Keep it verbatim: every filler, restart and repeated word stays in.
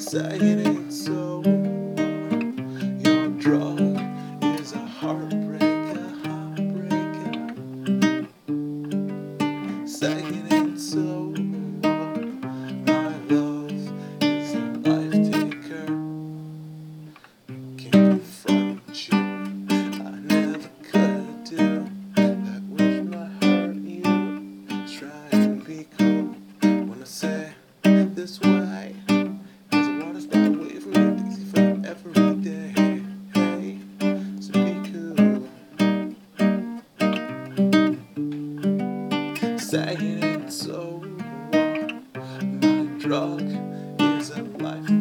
Say it ain't so. Your drug is a heartbreaker, heartbreaker. Say it ain't so. My love is a life taker. Can't confront you. I never could do that with my heart. You try and be cool when I say this way. As the water spot away from me, it's easy for every day. Hey, so be cool. Say it ain't so. My drug is a life